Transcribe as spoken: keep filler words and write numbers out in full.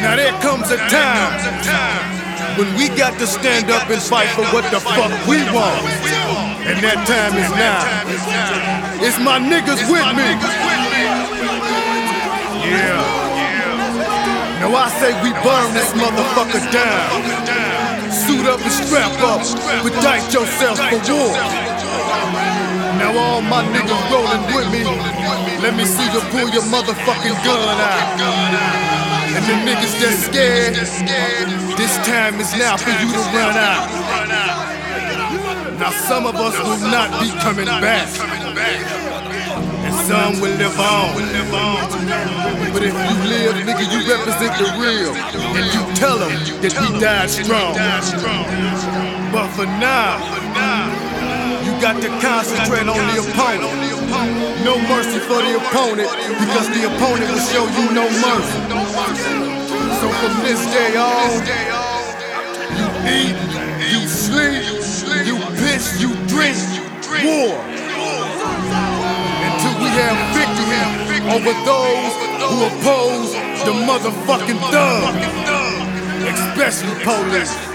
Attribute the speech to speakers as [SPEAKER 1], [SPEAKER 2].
[SPEAKER 1] Now there comes a time when we got to stand up and fight for what the fuck we want. And that time is now. It's my niggas with me. Yeah. Now I say we burn this motherfucker down. Suit up and strap up, protect yourself for war. Now all my niggas rolling with me. Let me see you pull your motherfucking gun out. And the niggas that's scared, this time is now for you to run out. Now some of us will not be coming back, and some will live on. But if you live, nigga, you represent the real, and you tell them that we died strong. But for now, you got to concentrate on the opponent. No mercy for the opponent, because the opponent will show you no mercy. So from this day on, you eat, you sleep, you piss, you drink, war. Until we have victory over those who oppose the motherfucking thug, especially police.